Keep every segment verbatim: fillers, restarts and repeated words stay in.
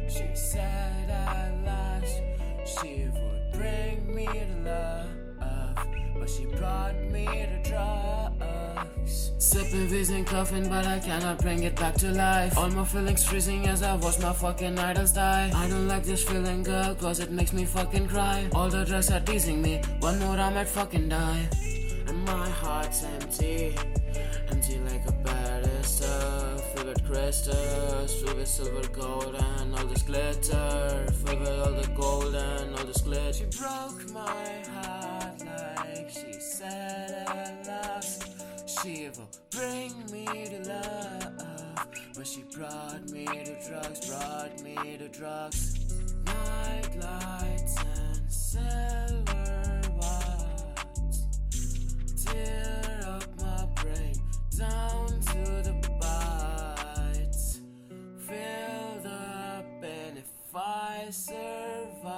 She said at last she would bring me to love, but she brought me to drugs. Sipping, wheezing, coughing, but I cannot bring it back to life. All my feelings freezing as I watch my fucking idols die. I don't like this feeling, girl, cause it makes me fucking cry. All the drugs are teasing me, one more I might fucking die. And my heart's empty, empty like a pedestal, filled with crystals, filled with silver, gold, and all this glitter, filled with all the gold and all this glitter. She broke my heart like she said at last she will bring me to love, but she brought me to drugs, brought me to drugs. Night lights and silver watts tear up my brain down to the bites. Fill the pen if I survive.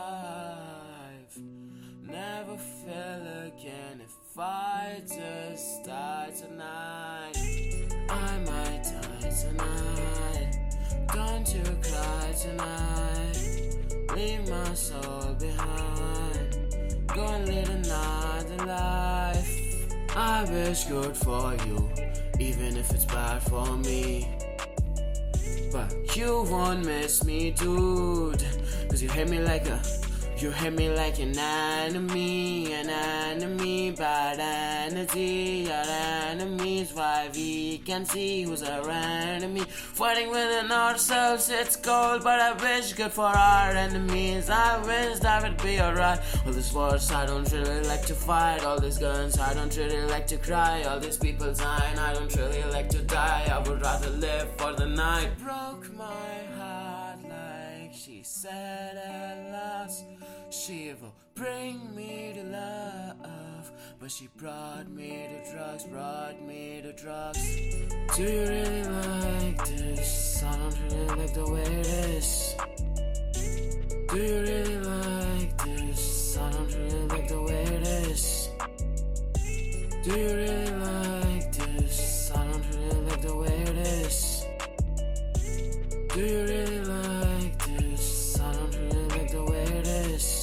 Never fail again if I just die tonight. I might die tonight. Don't you cry tonight. Leave my soul behind. Go and live another life. I wish good for you, even if it's bad for me. But you won't miss me, dude, cause you hate me like a You hate me like an enemy, an enemy, bad energy. Our enemies, why we can see who's our enemy. Fighting within ourselves, it's cold, but I wish good for our enemies. I wish that would be alright. All this wars, I don't really like to fight. All these guns, I don't really like to cry. All these people dying, I don't really like to die. I would rather live for the night. Broke my heart like she said at last. She will bring me to love, but she brought me to drugs, brought me to drugs. Do you really like this? I don't really like the way it is. Do you really like this? I don't really like the way it is. Do you really like this? I don't really like the way it is. Do you really like this? I don't really like the way it is.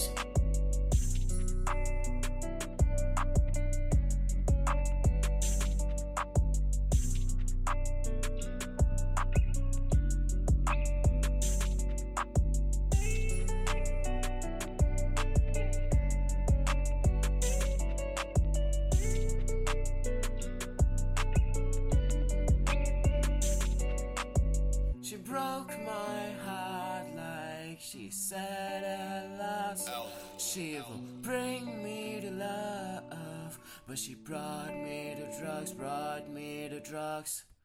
She broke my heart like she said at last. She will bring me to love, but she brought me to drugs, brought me to drugs.